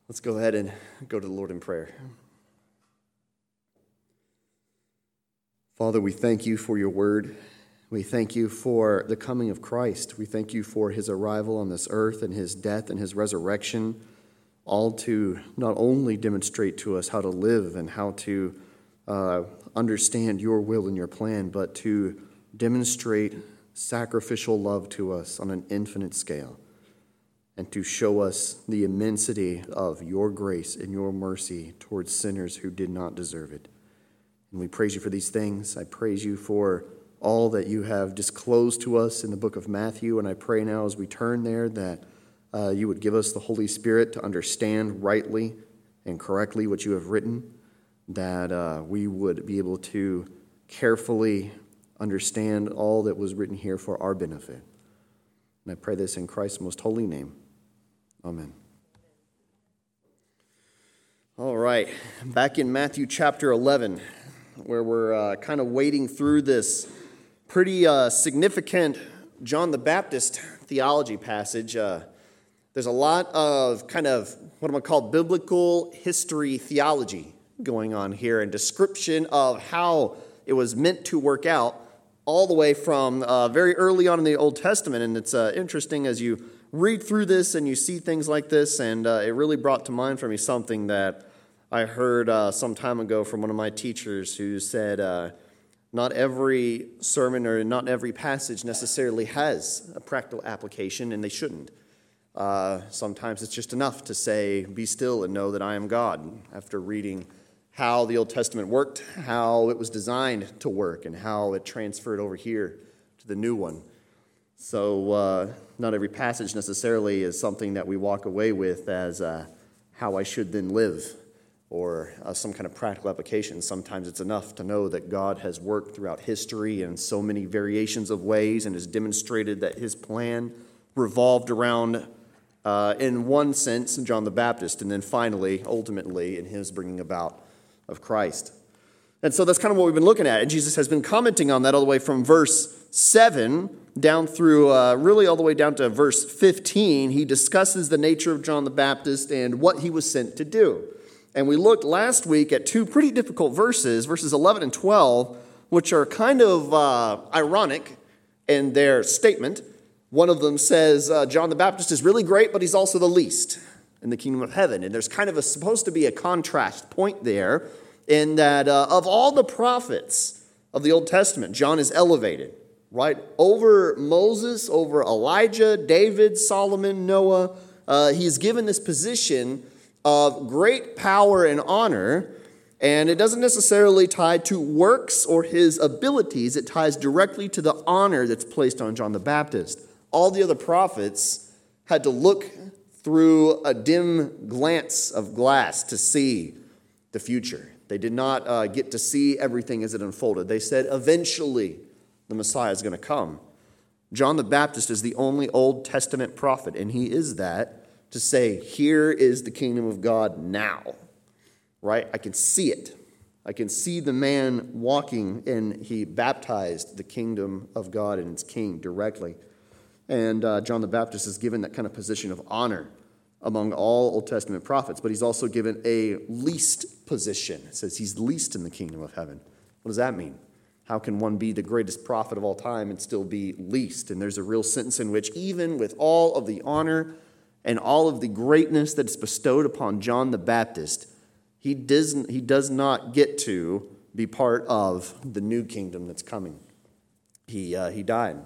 Let's go ahead and go to the Lord in prayer. Father, we thank you for your word. We thank you for the coming of Christ. We thank you for his arrival on this earth and his death and his resurrection, all to not only demonstrate to us how to live and how to understand your will and your plan, but to demonstrate sacrificial love to us on an infinite scale, and to show us the immensity of your grace and your mercy towards sinners who did not deserve it. And we praise you for these things. I praise you for all that you have disclosed to us in the book of Matthew, and I pray now as we turn there that you would give us the Holy Spirit to understand rightly and correctly what you have written, that we would be able to carefully understand all that was written here for our benefit. And I pray this in Christ's most holy name. Amen. All right, back in Matthew chapter 11, where we're kind of wading through this pretty significant John the Baptist theology passage. There's a lot of kind of what I'm going to call biblical history theology going on here, and description of how it was meant to work out all the way from very early on in the Old Testament. And it's interesting as you read through this and you see things like this, and it really brought to mind for me something that I heard some time ago from one of my teachers who said not every sermon or not every passage necessarily has a practical application, and they shouldn't. Sometimes it's just enough to say, be still and know that I am God, after reading how the Old Testament worked, how it was designed to work, and how it transferred over here to the new one. So not every passage necessarily is something that we walk away with as how I should then live, or some kind of practical application. Sometimes it's enough to know that God has worked throughout history in so many variations of ways and has demonstrated that his plan revolved around, in one sense, John the Baptist, and then finally, ultimately, in his bringing about of Christ. And so that's kind of what we've been looking at. And Jesus has been commenting on that all the way from verse 7 down through, really all the way down to verse 15. He discusses the nature of John the Baptist and what he was sent to do. And we looked last week at two pretty difficult verses, verses 11 and 12, which are kind of ironic in their statement. One of them says, John the Baptist is really great, but he's also the least in the kingdom of heaven. And there's kind of supposed to be a contrast point there, in that of all the prophets of the Old Testament, John is elevated, right? Over Moses, over Elijah, David, Solomon, Noah. He's given this position of great power and honor, and it doesn't necessarily tie to works or his abilities. It ties directly to the honor that's placed on John the Baptist. All the other prophets had to look through a dim glance of glass to see the future. They did not get to see everything as it unfolded. They said, eventually, the Messiah is going to come. John the Baptist is the only Old Testament prophet, and he is that, to say, here is the kingdom of God now, right? I can see it. I can see the man walking, and he baptized the kingdom of God and its king directly. And John the Baptist is given that kind of position of honor among all Old Testament prophets, but he's also given a least position. It says he's least in the kingdom of heaven. What does that mean? How can one be the greatest prophet of all time and still be least? And there's a real sense in which even with all of the honor and all of the greatness that is bestowed upon John the Baptist, he does not get to be part of the new kingdom that's coming. He died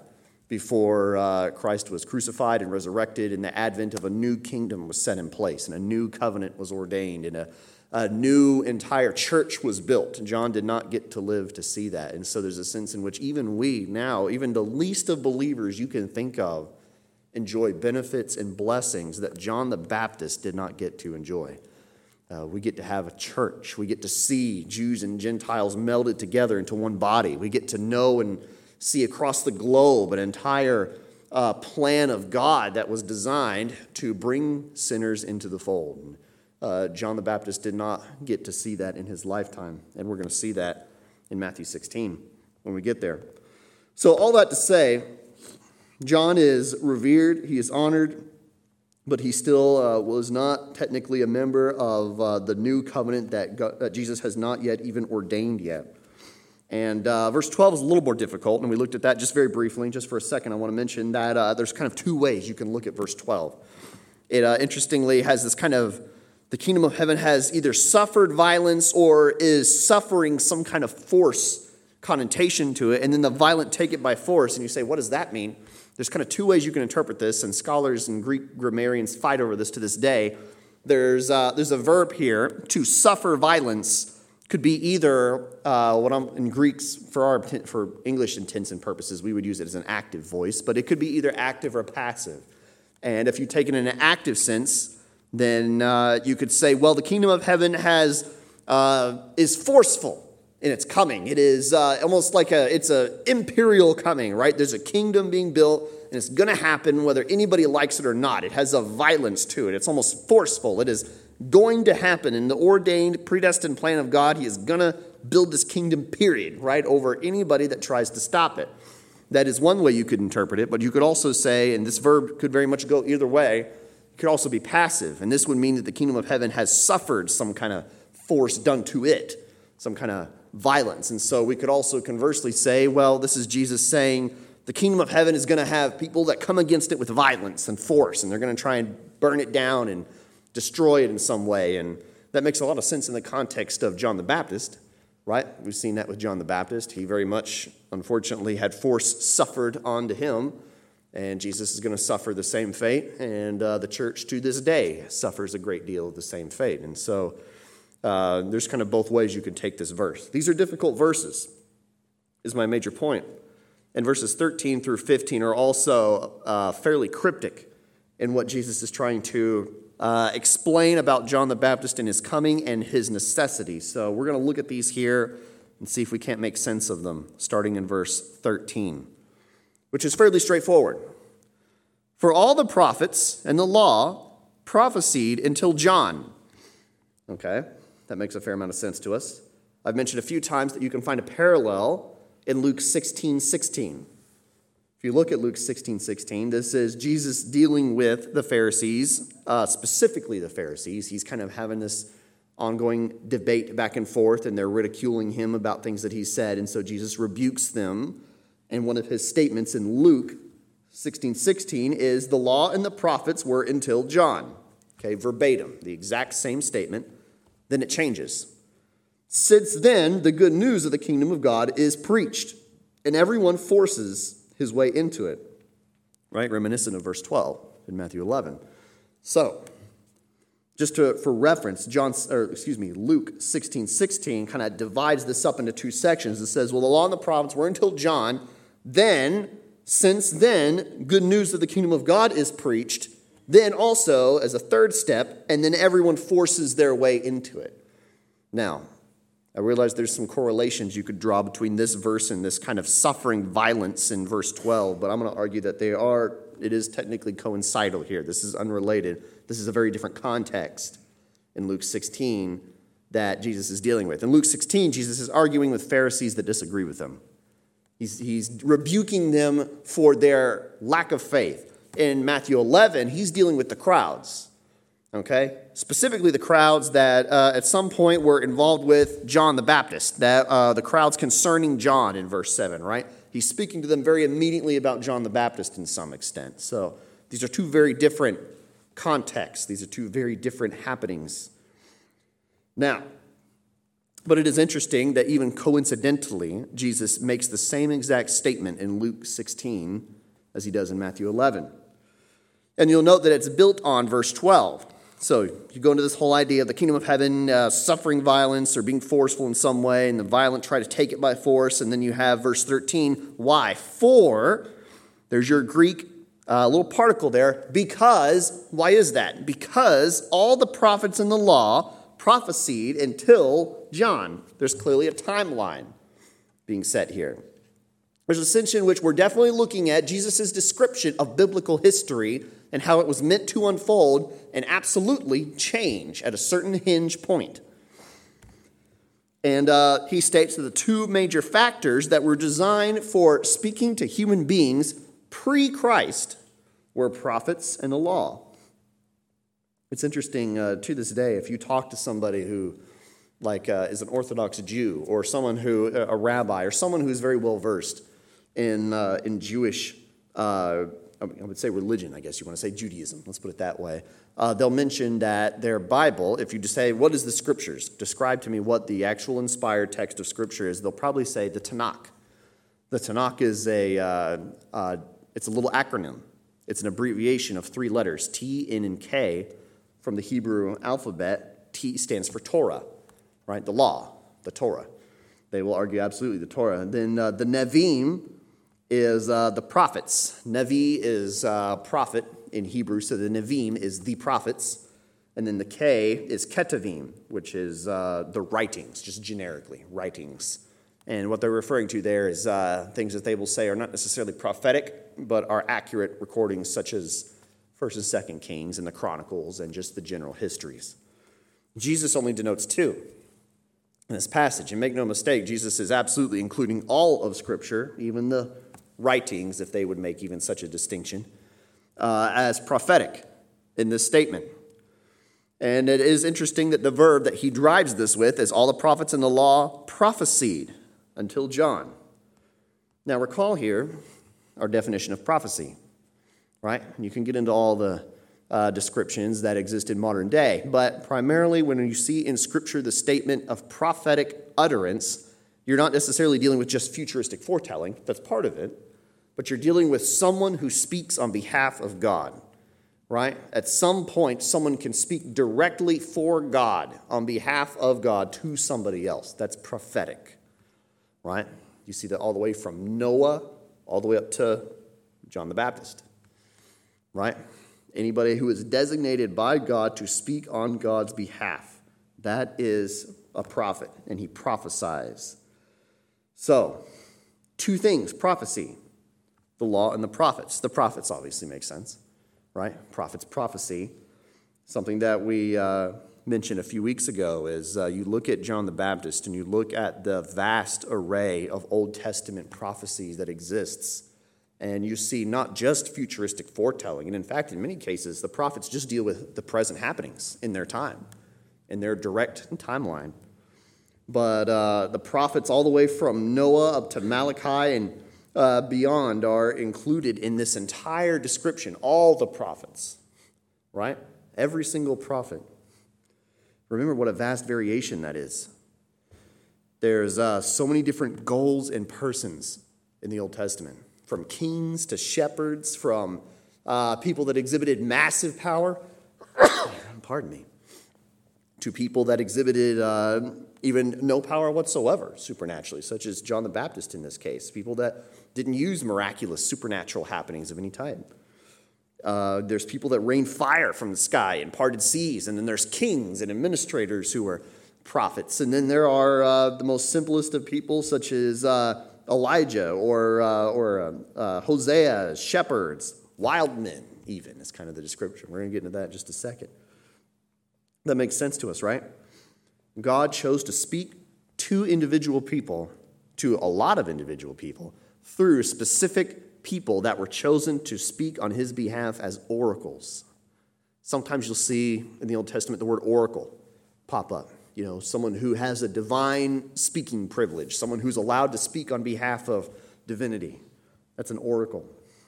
before Christ was crucified and resurrected, and the advent of a new kingdom was set in place, and a new covenant was ordained, and a new entire church was built. John did not get to live to see that. And so there's a sense in which even we now, even the least of believers you can think of, enjoy benefits and blessings that John the Baptist did not get to enjoy. We get to have a church. We get to see Jews and Gentiles melded together into one body. We get to know and see across the globe an entire plan of God that was designed to bring sinners into the fold. John the Baptist did not get to see that in his lifetime, and we're going to see that in Matthew 16 when we get there. So all that to say, John is revered, he is honored, but he still was not technically a member of the new covenant that Jesus has not yet even ordained yet. And verse 12 is a little more difficult, and we looked at that just very briefly. Just for a second, I want to mention that there's kind of two ways you can look at verse 12. It interestingly has this kind of, the kingdom of heaven has either suffered violence or is suffering some kind of force connotation to it, and then the violent take it by force. And you say, what does that mean? There's kind of two ways you can interpret this, and scholars and Greek grammarians fight over this to this day. There's a verb here, to suffer violence, could be either, in Greeks, for English intents and purposes, we would use it as an active voice, but it could be either active or passive. And if you take it in an active sense, then you could say, well, the kingdom of heaven is forceful in its coming. It is almost like it's an imperial coming, right? There's a kingdom being built, and it's going to happen whether anybody likes it or not. It has a violence to it. It's almost forceful. It is going to happen. In the ordained, predestined plan of God, he is going to build this kingdom, period, right, over anybody that tries to stop it. That is one way you could interpret it, but you could also say, and this verb could very much go either way, it could also be passive, and this would mean that the kingdom of heaven has suffered some kind of force done to it, some kind of violence. And so we could also conversely say, well, this is Jesus saying the kingdom of heaven is going to have people that come against it with violence and force, and they're going to try and burn it down and destroy it in some way. And that makes a lot of sense in the context of John the Baptist, right? We've seen that with John the Baptist. He very much, unfortunately, had force suffered onto him, and Jesus is going to suffer the same fate, and the church to this day suffers a great deal of the same fate. And so there's kind of both ways you could take this verse. These are difficult verses, is my major point. And verses 13 through 15 are also fairly cryptic in what Jesus is trying to explain about John the Baptist and his coming and his necessity. So we're going to look at these here and see if we can't make sense of them, starting in verse 13, which is fairly straightforward. For all the prophets and the law prophesied until John. Okay, that makes a fair amount of sense to us. I've mentioned a few times that you can find a parallel in Luke 16:16. If you look at Luke 16:16, this is Jesus dealing with the Pharisees, specifically the Pharisees. He's kind of having this ongoing debate back and forth, and they're ridiculing him about things that he said. And so Jesus rebukes them. And one of his statements in Luke 16:16 is, the law and the prophets were until John. Okay, verbatim, the exact same statement. Then it changes. Since then, the good news of the kingdom of God is preached, and everyone forces his way into it, right? Reminiscent of verse 12 in Matthew 11. So, just for reference, Luke 16:16 kind of divides this up into two sections. It says, well, the law and the prophets were until John. Then, since then, good news of the kingdom of God is preached. Then also, as a third step, and then everyone forces their way into it. Now, I realize there's some correlations you could draw between this verse and this kind of suffering violence in verse 12, but I'm going to argue that it is technically coincidental here. This is unrelated. This is a very different context in Luke 16 that Jesus is dealing with. In Luke 16, Jesus is arguing with Pharisees that disagree with him. He's rebuking them for their lack of faith. In Matthew 11, he's dealing with the crowds. Okay, specifically the crowds that at some point were involved with John the Baptist, the crowds concerning John in verse 7, right? He's speaking to them very immediately about John the Baptist in some extent. So these are two very different contexts. These are two very different happenings. Now, but it is interesting that even coincidentally, Jesus makes the same exact statement in Luke 16 as he does in Matthew 11. And you'll note that it's built on verse 12. So you go into this whole idea of the kingdom of heaven suffering violence or being forceful in some way, and the violent try to take it by force. And then you have verse 13. Why? For, there's your Greek little particle there, because. Why is that? Because all the prophets in the law prophesied until John. There's clearly a timeline being set here. There's a sense in which we're definitely looking at Jesus' description of biblical history and how it was meant to unfold and absolutely change at a certain hinge point. And he states that the two major factors that were designed for speaking to human beings pre-Christ were prophets and the law. It's interesting to this day, if you talk to somebody who is an Orthodox Jew, or someone a rabbi, or someone who's very well versed in Jewish, I would say religion, I guess you want to say Judaism, let's put it that way. They'll mention that their Bible, if you just say, what is the Scriptures? Describe to me what the actual inspired text of Scripture is. They'll probably say the Tanakh. The Tanakh is it's a little acronym. It's an abbreviation of 3 letters, T, N, and K, from the Hebrew alphabet. T stands for Torah, right? The law, the Torah. They will argue absolutely the Torah. And then the Nevi'im is the prophets. Nevi is prophet in Hebrew, so the Nevi'im is the prophets. And then the K is Ketuvim, which is the writings, just generically, writings. And what they're referring to there is things that they will say are not necessarily prophetic, but are accurate recordings such as 1st and 2nd Kings and the Chronicles and just the general histories. Jesus only denotes 2 in this passage. And make no mistake, Jesus is absolutely including all of Scripture, even the writings, if they would make even such a distinction, as prophetic in this statement. And it is interesting that the verb that he drives this with is all the prophets in the law prophesied until John. Now recall here our definition of prophecy, right? You can get into all the descriptions that exist in modern day, but primarily when you see in Scripture the statement of prophetic utterance, you're not necessarily dealing with just futuristic foretelling, that's part of it, but you're dealing with someone who speaks on behalf of God, right? At some point, someone can speak directly for God, on behalf of God, to somebody else. That's prophetic, right? You see that all the way from Noah all the way up to John the Baptist, right? Anybody who is designated by God to speak on God's behalf, that is a prophet, and he prophesies. So, 2 things, prophecy, the law and the prophets. The prophets obviously make sense, right? Prophets, prophecy. Something that we mentioned a few weeks ago is you look at John the Baptist and you look at the vast array of Old Testament prophecies that exists, and you see not just futuristic foretelling, and in fact, in many cases, the prophets just deal with the present happenings in their time, in their direct timeline. But the prophets all the way from Noah up to Malachi and beyond are included in this entire description, all the prophets, right? Every single prophet. Remember what a vast variation that is. There's so many different goals and persons in the Old Testament, from kings to shepherds, from people that exhibited massive power, pardon me, to people that exhibited even no power whatsoever supernaturally, such as John the Baptist in this case, people that didn't use miraculous supernatural happenings of any type. There's people that rained fire from the sky and parted seas, and then there's kings and administrators who are prophets, and then there are the most simplest of people, such as Elijah or Hosea, shepherds, wild men even is kind of the description. We're going to get into that in just a second. That makes sense to us, right? God chose to speak to individual people, to a lot of individual people, through specific people that were chosen to speak on his behalf as oracles. Sometimes you'll see in the Old Testament the word oracle pop up. You know, someone who has a divine speaking privilege, someone who's allowed to speak on behalf of divinity. That's an oracle.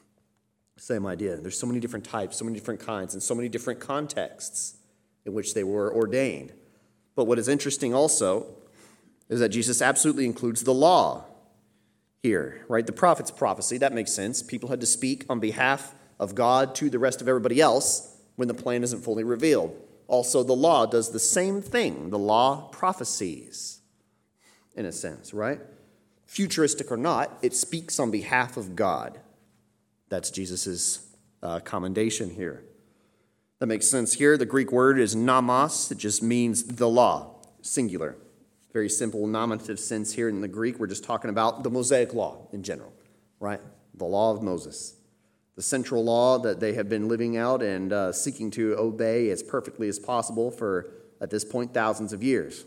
Same idea. There's so many different types, so many different kinds, and so many different contexts in which they were ordained. But what is interesting also is that Jesus absolutely includes the law here, right? The prophet's prophecy, that makes sense. People had to speak on behalf of God to the rest of everybody else when the plan isn't fully revealed. Also, the law does the same thing. The law prophesies, in a sense, right? Futuristic or not, it speaks on behalf of God. That's Jesus' commendation here. That makes sense here. The Greek word is nomos. It just means the law, singular. Very simple nominative sense here in the Greek. We're just talking about the Mosaic law in general, right? The law of Moses. The central law that they have been living out and seeking to obey as perfectly as possible for, at this point, thousands of years.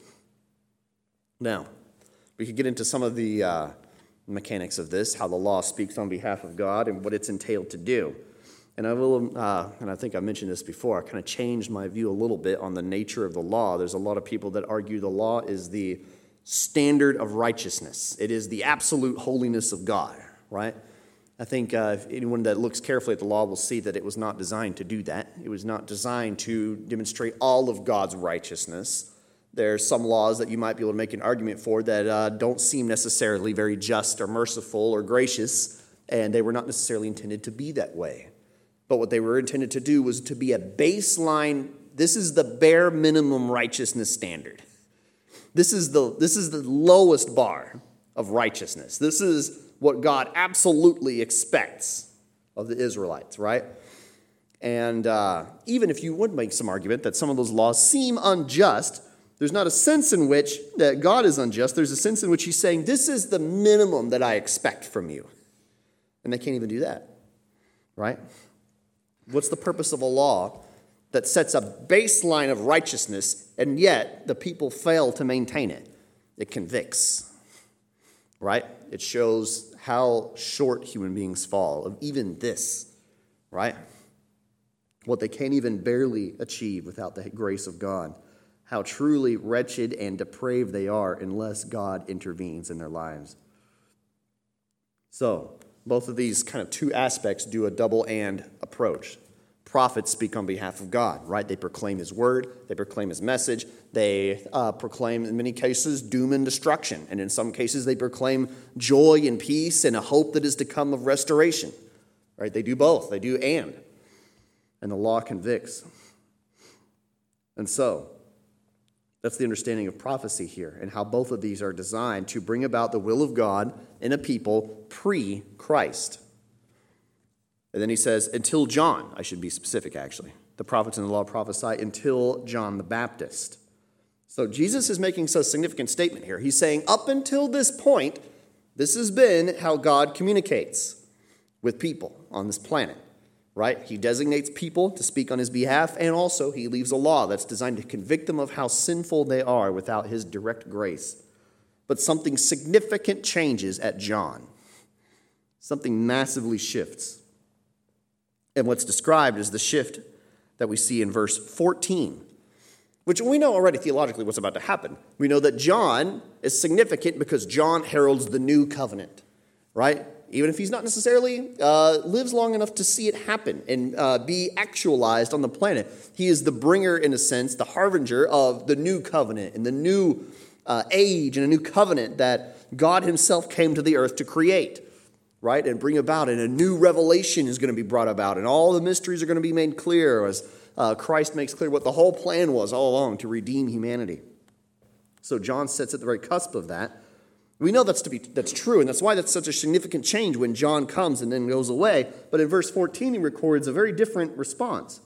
Now, we could get into some of the mechanics of this, how the law speaks on behalf of God and what it's entailed to do. And I think I mentioned this before, I kind of changed my view a little bit on the nature of the law. There's a lot of people that argue the law is the standard of righteousness. It is the absolute holiness of God, right? I think if anyone that looks carefully at the law will see that it was not designed to do that. It was not designed to demonstrate all of God's righteousness. There are some laws that you might be able to make an argument for that don't seem necessarily very just or merciful or gracious, and they were not necessarily intended to be that way. But what they were intended to do was to be a baseline. This is the bare minimum righteousness standard. This is the lowest bar of righteousness. This is what God absolutely expects of the Israelites, right? And even if you would make some argument that some of those laws seem unjust, there's not a sense in which that God is unjust. There's a sense in which he's saying, this is the minimum that I expect from you. And they can't even do that, right? What's the purpose of a law that sets a baseline of righteousness, and yet the people fail to maintain it? It convicts, right? It shows how short human beings fall of even this, right? What they can't even barely achieve without the grace of God. How truly wretched and depraved they are unless God intervenes in their lives. So, both of these kind of two aspects do a double and approach. Prophets speak on behalf of God, right? They proclaim his word, they proclaim his message, they proclaim, in many cases, doom and destruction. And in some cases, they proclaim joy and peace and a hope that is to come of restoration, right? They do both, they do and the law convicts. And so, that's the understanding of prophecy here and how both of these are designed to bring about the will of God in a people pre-Christ. And then he says, until John, I should be specific actually. The prophets and the law prophesy until John the Baptist. So Jesus is making such a significant statement here. He's saying up until this point, this has been how God communicates with people on this planet. Right? He designates people to speak on his behalf, and also he leaves a law that's designed to convict them of how sinful they are without his direct grace. But something significant changes at John. Something massively shifts. And what's described is the shift that we see in verse 14, which we know already theologically what's about to happen. We know that John is significant because John heralds the new covenant, right? Even if he's not necessarily lives long enough to see it happen and be actualized on the planet. He is the bringer, in a sense, the harbinger of the new covenant and the new age and a new covenant that God himself came to the earth to create, right, and bring about. And a new revelation is going to be brought about, and all the mysteries are going to be made clear as Christ makes clear what the whole plan was all along, to redeem humanity. So John sits at the very cusp of that. We know that's true, and that's why that's such a significant change when John comes and then goes away. But in verse 14, he records a very different response.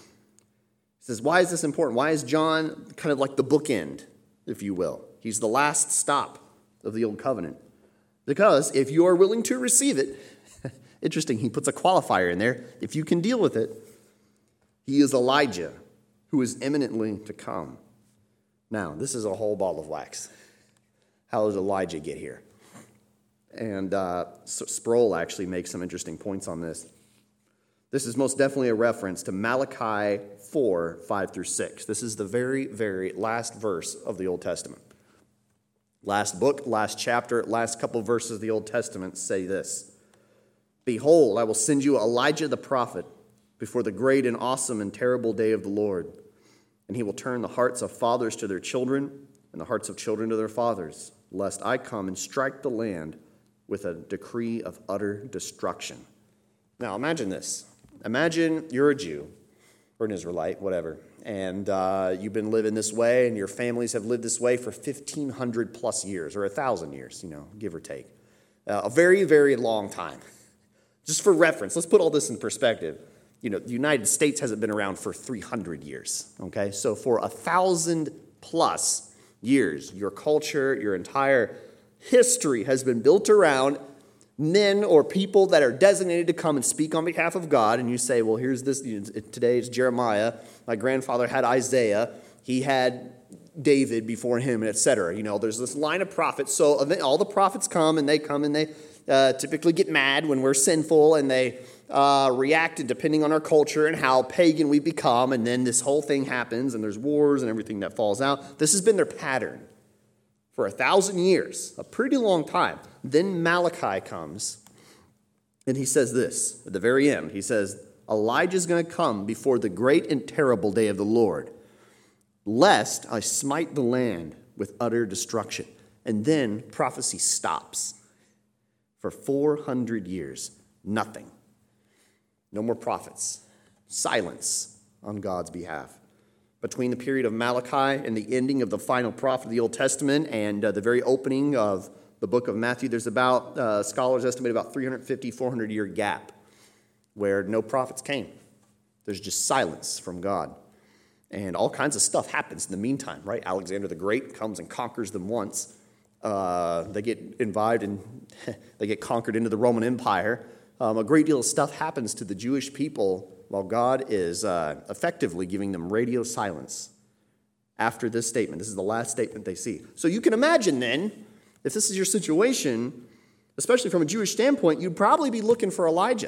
He says, why is this important? Why is John kind of like the bookend, if you will? He's the last stop of the old covenant. Because if you are willing to receive it, interesting, he puts a qualifier in there. If you can deal with it, he is Elijah, who is imminently to come. Now, this is a whole ball of wax. How does Elijah get here? And Sproul actually makes some interesting points on this. This is most definitely a reference to Malachi 4, 5 through 6. This is the very, very last verse of the Old Testament. Last book, last chapter, last couple of verses of the Old Testament say this. Behold, I will send you Elijah the prophet before the great and awesome and terrible day of the Lord. And he will turn the hearts of fathers to their children and the hearts of children to their fathers, lest I come and strike the land with a decree of utter destruction. Now, imagine this. Imagine you're a Jew or an Israelite, whatever, and you've been living this way, and your families have lived this way for 1,500 plus years, or 1,000 years, give or take. A very, very long time. Just for reference, let's put all this in perspective. The United States hasn't been around for 300 years, okay? So for 1,000 plus years, your culture, your entire history has been built around men or people that are designated to come and speak on behalf of God. And you say, well, here's this. Today it's Jeremiah. My grandfather had Isaiah. He had David before him, and etc. There's this line of prophets. So all the prophets come and they typically get mad when we're sinful, and they reacted depending on our culture and how pagan we become, and then this whole thing happens, and there's wars and everything that falls out. This has been their pattern for 1,000 years, a pretty long time. Then Malachi comes, and he says this at the very end. He says, Elijah's going to come before the great and terrible day of the Lord, lest I smite the land with utter destruction. And then prophecy stops. For 400 years, nothing. No more prophets. Silence on God's behalf. Between the period of Malachi and the ending of the final prophet of the Old Testament and the very opening of the book of Matthew, there's about, scholars estimate about 350, 400 year gap where no prophets came. There's just silence from God. And all kinds of stuff happens in the meantime, right? Alexander the Great comes and conquers them once. They get involved and they get conquered into the Roman Empire. A great deal of stuff happens to the Jewish people while God is effectively giving them radio silence after this statement. This is the last statement they see. So you can imagine then, if this is your situation, especially from a Jewish standpoint, you'd probably be looking for Elijah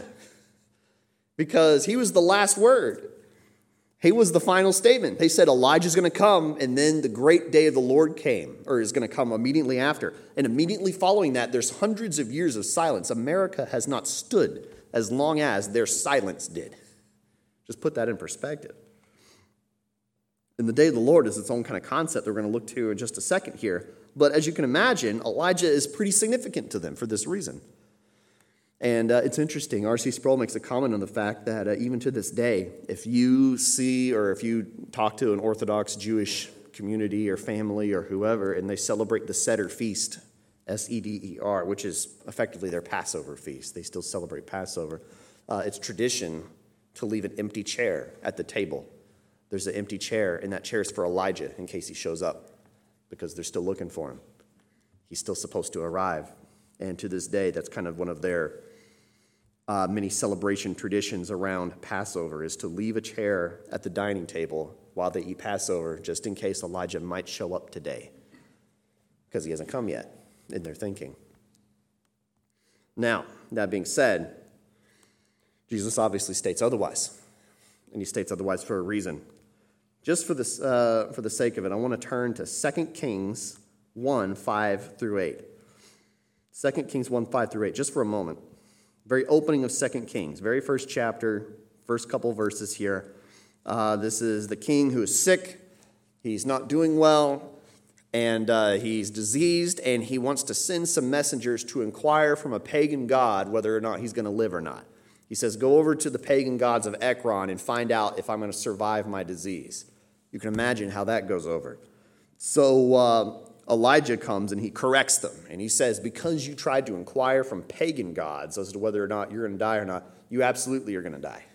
because he was the last word. He was the final statement. They said Elijah's going to come, and then the great day of the Lord came, or is going to come immediately after. And immediately following that, there's hundreds of years of silence. America has not stood as long as their silence did. Just put that in perspective. And the day of the Lord is its own kind of concept that we're going to look to in just a second here. But as you can imagine, Elijah is pretty significant to them for this reason. And it's interesting. R.C. Sproul makes a comment on the fact that even to this day, if you see or if you talk to an Orthodox Jewish community or family or whoever, and they celebrate the Seder feast, S-E-D-E-R, which is effectively their Passover feast. They still celebrate Passover. It's tradition to leave an empty chair at the table. There's an empty chair, and that chair is for Elijah in case he shows up because they're still looking for him. He's still supposed to arrive. And to this day, that's kind of one of their many celebration traditions around Passover is to leave a chair at the dining table while they eat Passover just in case Elijah might show up today because he hasn't come yet in their thinking. Now, that being said, Jesus obviously states otherwise, and he states otherwise for a reason. Just for the sake of it, I want to turn to 2 Kings 1, 5 through 8. 2 Kings 1, 5 through 8, just for a moment. Very opening of 2 Kings, very first chapter, first couple verses here. This is the king who is sick. He's not doing well, and he's diseased, and he wants to send some messengers to inquire from a pagan god whether or not he's going to live or not. He says, go over to the pagan gods of Ekron and find out if I'm going to survive my disease. You can imagine how that goes over. So Elijah comes and he corrects them. And he says, because you tried to inquire from pagan gods as to whether or not you're going to die or not, you absolutely are going to die.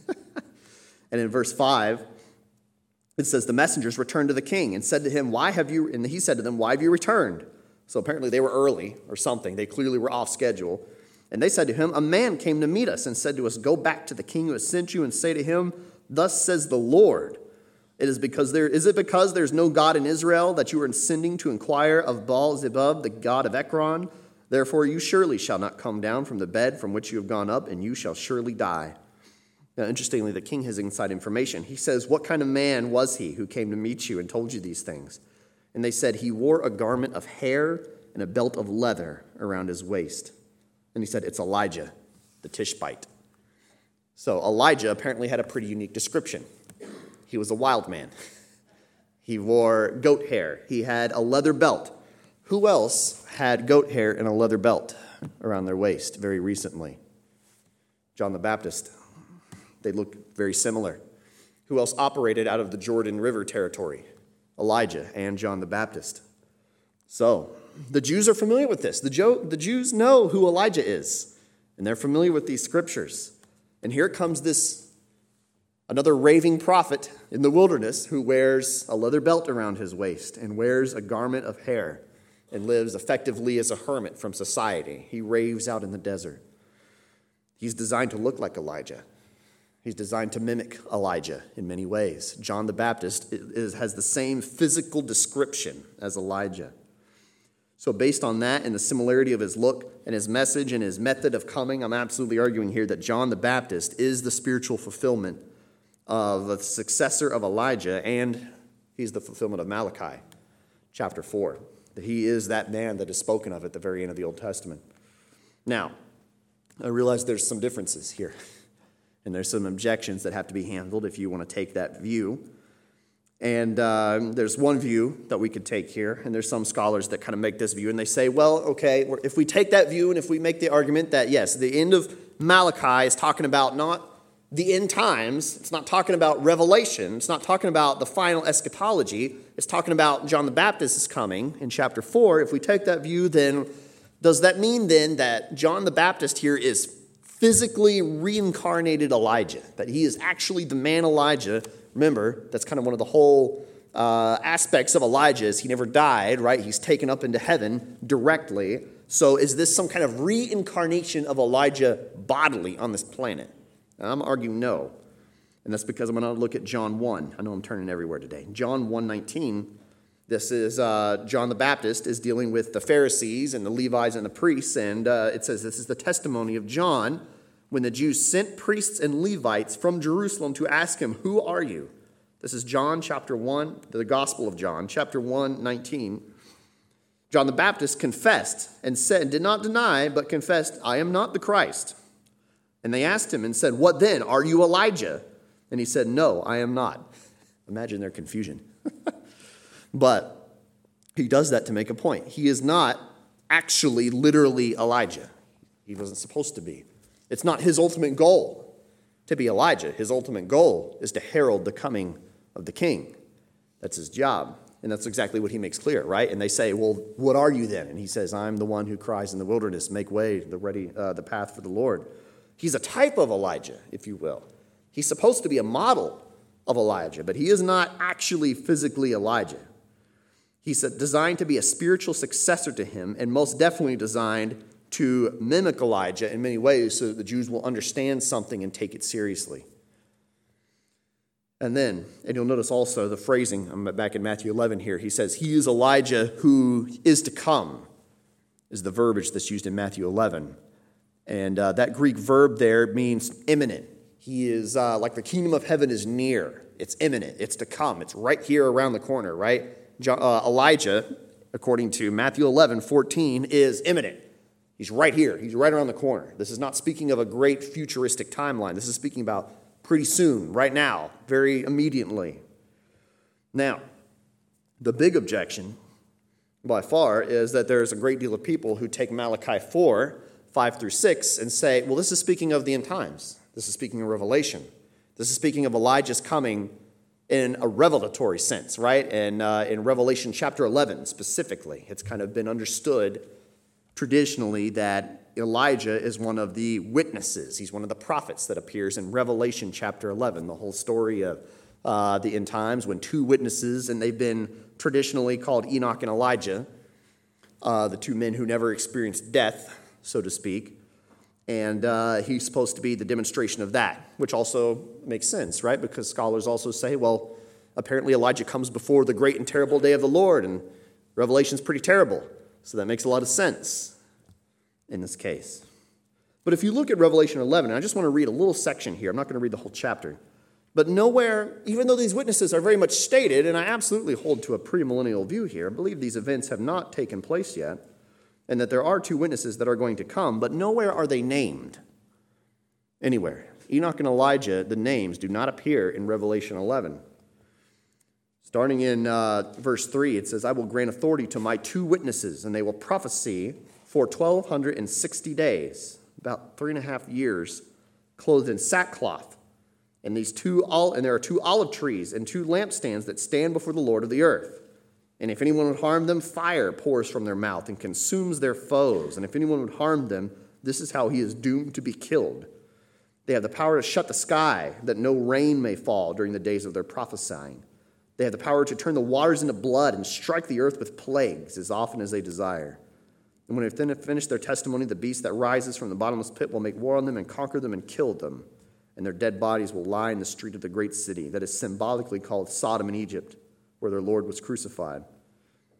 And in verse 5, it says, the messengers returned to the king and said to him, and he said to them, why have you returned? So apparently they were early or something. They clearly were off schedule. And they said to him, a man came to meet us and said to us, go back to the king who has sent you and say to him, thus says the Lord. Is it because there's no God in Israel that you are sending to inquire of Baal-zebub, the god of Ekron? Therefore you surely shall not come down from the bed from which you have gone up, and you shall surely die. Now, interestingly, the king has inside information. He says, what kind of man was he who came to meet you and told you these things? And they said, he wore a garment of hair and a belt of leather around his waist. And he said, it's Elijah, the Tishbite. So Elijah apparently had a pretty unique description. He was a wild man. He wore goat hair. He had a leather belt. Who else had goat hair and a leather belt around their waist very recently? John the Baptist. They look very similar. Who else operated out of the Jordan River territory? Elijah and John the Baptist. So, the Jews are familiar with this. The Jews know who Elijah is, and they're familiar with these scriptures. And here comes another raving prophet in the wilderness who wears a leather belt around his waist and wears a garment of hair and lives effectively as a hermit from society. He raves out in the desert. He's designed to look like Elijah. He's designed to mimic Elijah in many ways. John the Baptist has the same physical description as Elijah. So based on that and the similarity of his look and his message and his method of coming, I'm absolutely arguing here that John the Baptist is the spiritual fulfillment of the successor of Elijah, and he's the fulfillment of Malachi chapter 4. That he is that man that is spoken of at the very end of the Old Testament. Now, I realize there's some differences here, and there's some objections that have to be handled if you want to take that view. And there's one view that we could take here, and there's some scholars that kind of make this view, and they say, well, okay, if we take that view and if we make the argument that, yes, the end of Malachi is talking about not the end times, it's not talking about Revelation, it's not talking about the final eschatology, it's talking about John the Baptist is coming in chapter 4. If we take that view, then does that mean then that John the Baptist here is physically reincarnated Elijah, that he is actually the man Elijah? Remember, that's kind of one of the whole aspects of Elijah is he never died, right? He's taken up into heaven directly. So is this some kind of reincarnation of Elijah bodily on this planet? And I'm arguing no. And that's because I'm going to look at John 1. I know I'm turning everywhere today. John 1:19. This is John the Baptist is dealing with the Pharisees and the Levites and the priests. And it says this is the testimony of John when the Jews sent priests and Levites from Jerusalem to ask him, "Who are you?" This is John chapter 1, the Gospel of John, chapter 1:19. John the Baptist confessed and said, did not deny, but confessed, "I am not the Christ." And they asked him and said, "What then? Are you Elijah?" And he said, "No, I am not." Imagine their confusion. But he does that to make a point. He is not actually literally Elijah. He wasn't supposed to be. It's not his ultimate goal to be Elijah. His ultimate goal is to herald the coming of the king. That's his job. And that's exactly what he makes clear, right? And they say, "Well, what are you then?" And he says, "I'm the one who cries in the wilderness, make way, the path for the Lord." He's a type of Elijah, if you will. He's supposed to be a model of Elijah, but he is not actually physically Elijah. He's designed to be a spiritual successor to him, and most definitely designed to mimic Elijah in many ways so that the Jews will understand something and take it seriously. And you'll notice also the phrasing, I'm back in Matthew 11 here, he says, "He is Elijah who is to come," is the verbiage that's used in Matthew 11. And that Greek verb there means imminent. He is like the kingdom of heaven is near. It's imminent. It's to come. It's right here around the corner, right? Elijah, according to Matthew 11:14, is imminent. He's right here. He's right around the corner. This is not speaking of a great futuristic timeline. This is speaking about pretty soon, right now, very immediately. Now, the big objection, by far, is that there's a great deal of people who take Malachi 4:5-6, and say, well, this is speaking of the end times. This is speaking of Revelation. This is speaking of Elijah's coming in a revelatory sense, right? And in Revelation chapter 11 specifically, it's kind of been understood traditionally that Elijah is one of the witnesses. He's one of the prophets that appears in Revelation chapter 11, the whole story of the end times when two witnesses, and they've been traditionally called Enoch and Elijah, the two men who never experienced death, so to speak. And he's supposed to be the demonstration of that, which also makes sense, right? Because scholars also say, well, apparently Elijah comes before the great and terrible day of the Lord, and Revelation's pretty terrible. So that makes a lot of sense in this case. But if you look at Revelation 11, I just want to read a little section here. I'm not going to read the whole chapter. But nowhere, even though these witnesses are very much stated, and I absolutely hold to a premillennial view here, I believe these events have not taken place yet, and that there are two witnesses that are going to come, but nowhere are they named. Anywhere. Enoch and Elijah, the names do not appear in Revelation 11. Starting in verse 3, it says, "I will grant authority to my two witnesses, and they will prophesy for 1,260 days," about 3.5 years, "clothed in sackcloth. And there are two olive trees and two lampstands that stand before the Lord of the earth. And if anyone would harm them, fire pours from their mouth and consumes their foes. And if anyone would harm them, this is how he is doomed to be killed. They have the power to shut the sky, that no rain may fall during the days of their prophesying. They have the power to turn the waters into blood and strike the earth with plagues as often as they desire. And when they have finished their testimony, the beast that rises from the bottomless pit will make war on them and conquer them and kill them. And their dead bodies will lie in the street of the great city that is symbolically called Sodom and Egypt, where their Lord was crucified.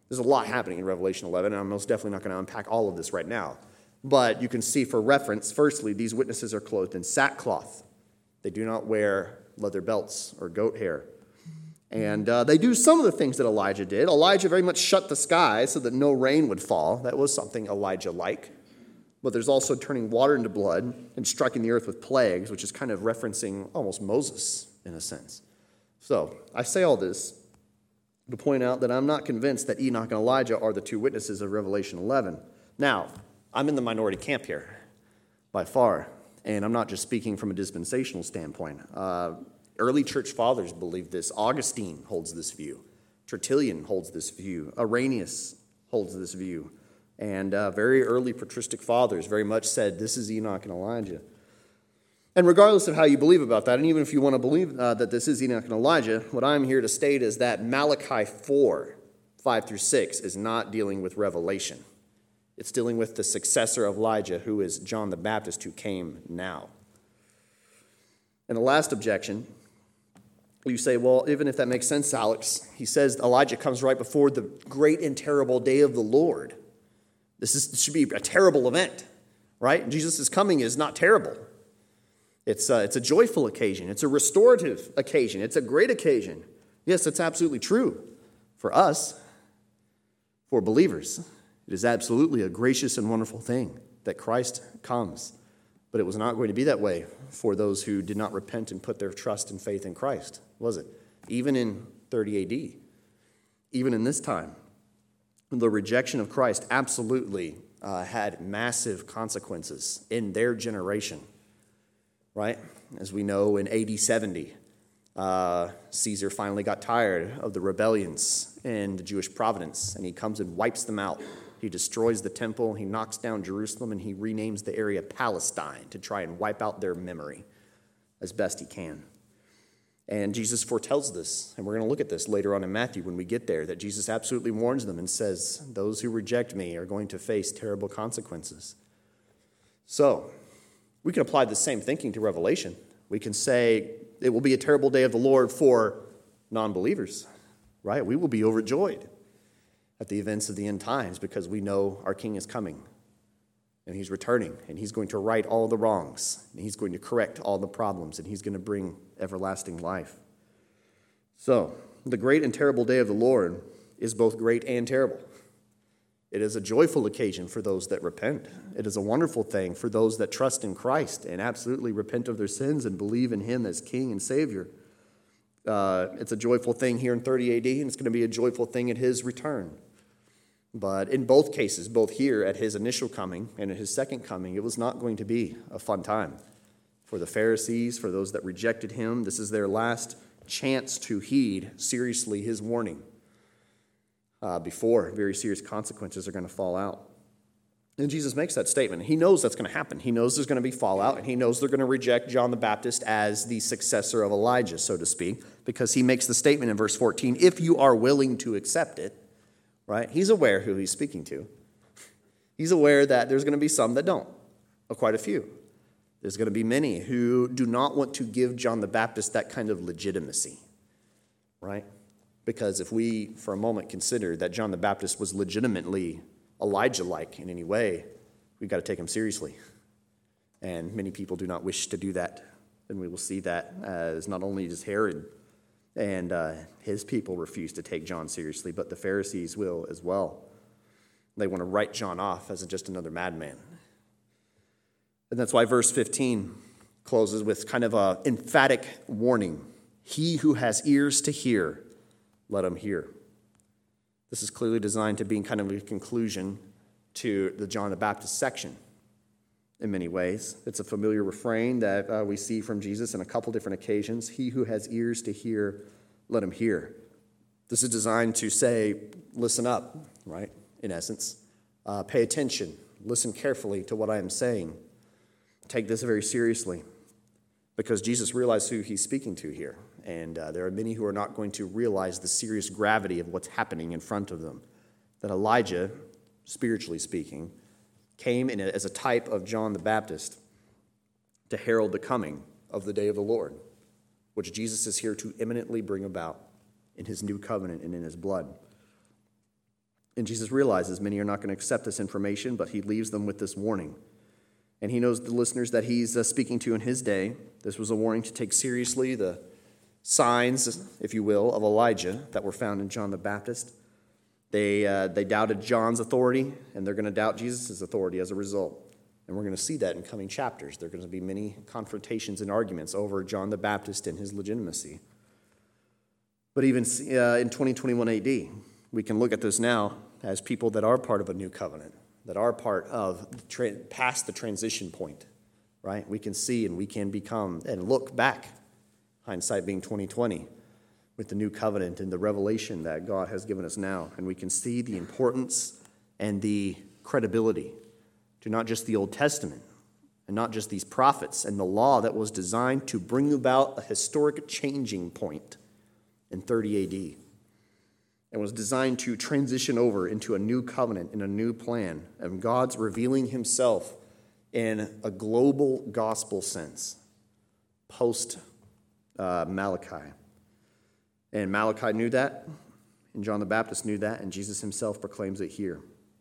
There's a lot happening in Revelation 11, and I'm most definitely not going to unpack all of this right now. But you can see for reference, firstly, these witnesses are clothed in sackcloth. They do not wear leather belts or goat hair. And they do some of the things that Elijah did. Elijah very much shut the sky so that no rain would fall. That was something Elijah-like. But there's also turning water into blood and striking the earth with plagues, which is kind of referencing almost Moses in a sense. So I say all this to point out that I'm not convinced that Enoch and Elijah are the two witnesses of Revelation 11. Now, I'm in the minority camp here, by far, and I'm not just speaking from a dispensational standpoint. Early church fathers believe this. Augustine holds this view. Tertullian holds this view. Irenaeus holds this view. And very early patristic fathers very much said this is Enoch and Elijah. And regardless of how you believe about that, and even if you want to believe that this is Enoch and Elijah, what I'm here to state is that Malachi 4, 5 through 6 is not dealing with Revelation. It's dealing with the successor of Elijah, who is John the Baptist, who came now. And the last objection, you say, well, even if that makes sense, Alex, he says Elijah comes right before the great and terrible day of the Lord. This should be a terrible event, right? Jesus' coming is not terrible. It's a joyful occasion. It's a restorative occasion. It's a great occasion. Yes, it's absolutely true for us, for believers. It is absolutely a gracious and wonderful thing that Christ comes. But it was not going to be that way for those who did not repent and put their trust and faith in Christ, was it? Even in 30 AD, even in this time, the rejection of Christ absolutely had massive consequences in their generation, right? As we know, in AD 70, Caesar finally got tired of the rebellions in the Jewish province, and he comes and wipes them out. He destroys the temple, he knocks down Jerusalem, and he renames the area Palestine to try and wipe out their memory as best he can. And Jesus foretells this, and we're going to look at this later on in Matthew when we get there, that Jesus absolutely warns them and says, those who reject me are going to face terrible consequences. So, we can apply the same thinking to Revelation. We can say it will be a terrible day of the Lord for non-believers, right? We will be overjoyed at the events of the end times because we know our King is coming and he's returning and he's going to right all the wrongs and he's going to correct all the problems and he's going to bring everlasting life. So, the great and terrible day of the Lord is both great and terrible. It is a joyful occasion for those that repent. It is a wonderful thing for those that trust in Christ and absolutely repent of their sins and believe in him as King and Savior. It's a joyful thing here in 30 AD, and it's going to be a joyful thing at his return. But in both cases, both here at his initial coming and at his second coming, it was not going to be a fun time. For the Pharisees, for those that rejected him, this is their last chance to heed seriously his warning before very serious consequences are going to fall out. And Jesus makes that statement. He knows that's going to happen. He knows there's going to be fallout, and he knows they're going to reject John the Baptist as the successor of Elijah, so to speak, because he makes the statement in verse 14, if you are willing to accept it, right? He's aware who he's speaking to. He's aware that there's going to be some that don't, or quite a few. There's going to be many who do not want to give John the Baptist that kind of legitimacy, right? Because if we, for a moment, consider that John the Baptist was legitimately Elijah-like in any way, we've got to take him seriously. And many people do not wish to do that. And we will see that as not only does Herod and his people refuse to take John seriously, but the Pharisees will as well. They want to write John off as just another madman. And that's why verse 15 closes with kind of an emphatic warning. He who has ears to hear, let him hear. This is clearly designed to be kind of a conclusion to the John the Baptist section in many ways. It's a familiar refrain that we see from Jesus on a couple different occasions. He who has ears to hear, let him hear. This is designed to say, listen up, right? In essence, pay attention, listen carefully to what I am saying. Take this very seriously because Jesus realized who he's speaking to here. And there are many who are not going to realize the serious gravity of what's happening in front of them. That Elijah, spiritually speaking, came in as a type of John the Baptist to herald the coming of the day of the Lord, which Jesus is here to imminently bring about in his new covenant and in his blood. And Jesus realizes many are not going to accept this information, but he leaves them with this warning. And he knows the listeners that he's speaking to in his day. This was a warning to take seriously the signs, if you will, of Elijah that were found in John the Baptist. They doubted John's authority, and they're going to doubt Jesus' authority as a result. And we're going to see that in coming chapters. There are going to be many confrontations and arguments over John the Baptist and his legitimacy. But even in 2021 AD, we can look at this now as people that are part of a new covenant, that are part of past the transition point, right? We can see and we can become and look back, hindsight being 2020, with the new covenant and the revelation that God has given us now. And we can see the importance and the credibility to not just the Old Testament and not just these prophets and the law that was designed to bring about a historic changing point in 30 AD. And was designed to transition over into a new covenant and a new plan of God's revealing himself in a global gospel sense, post Malachi. And Malachi knew that, and John the Baptist knew that, and Jesus himself proclaims it here.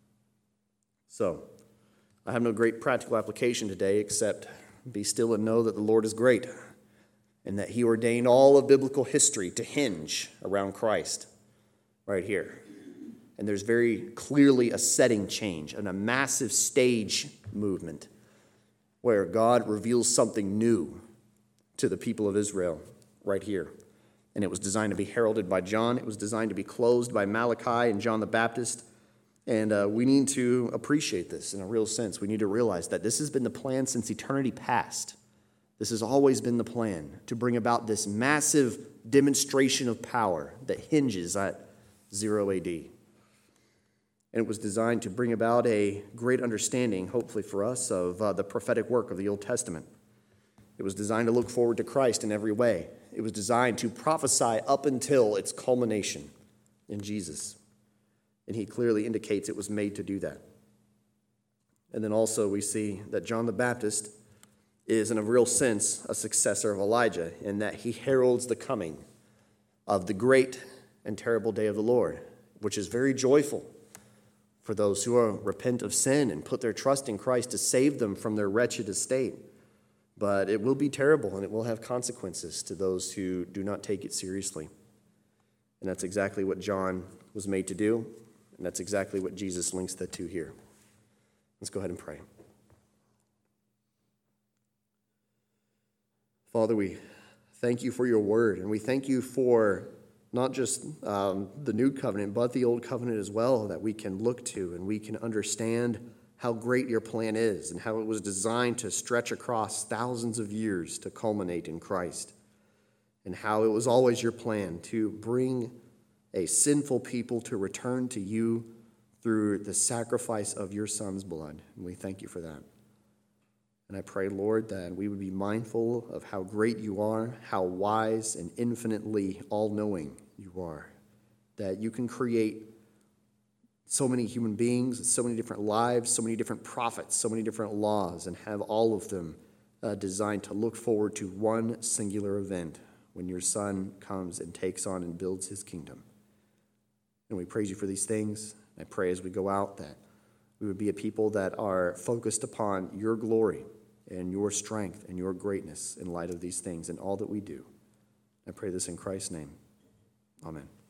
So, I have no great practical application today except be still and know that the Lord is great, and that he ordained all of biblical history to hinge around Christ. Right here. And there's very clearly a setting change and a massive stage movement where God reveals something new to the people of Israel right here. And it was designed to be heralded by John. It was designed to be closed by Malachi and John the Baptist. And we need to appreciate this in a real sense. We need to realize that this has been the plan since eternity past. This has always been the plan to bring about this massive demonstration of power that hinges at 0 AD. And it was designed to bring about a great understanding, hopefully for us, of the prophetic work of the Old Testament. It was designed to look forward to Christ in every way. It was designed to prophesy up until its culmination in Jesus. And he clearly indicates it was made to do that. And then also we see that John the Baptist is, in a real sense, a successor of Elijah in that he heralds the coming of the great and terrible day of the Lord, which is very joyful for those who repent of sin and put their trust in Christ to save them from their wretched estate. But it will be terrible, and it will have consequences to those who do not take it seriously. And that's exactly what John was made to do, and that's exactly what Jesus links that to here. Let's go ahead and pray. Father, we thank you for your word, and we thank you for not just the new covenant, but the old covenant as well, that we can look to and we can understand how great your plan is and how it was designed to stretch across thousands of years to culminate in Christ, and how it was always your plan to bring a sinful people to return to you through the sacrifice of your Son's blood. And we thank you for that. And I pray, Lord, that we would be mindful of how great you are, how wise and infinitely all-knowing you are, that you can create so many human beings, so many different lives, so many different prophets, so many different laws, and have all of them designed to look forward to one singular event when your Son comes and takes on and builds his kingdom. And we praise you for these things. I pray as we go out that we would be a people that are focused upon your glory and your strength and your greatness in light of these things and all that we do. I pray this in Christ's name. Amen.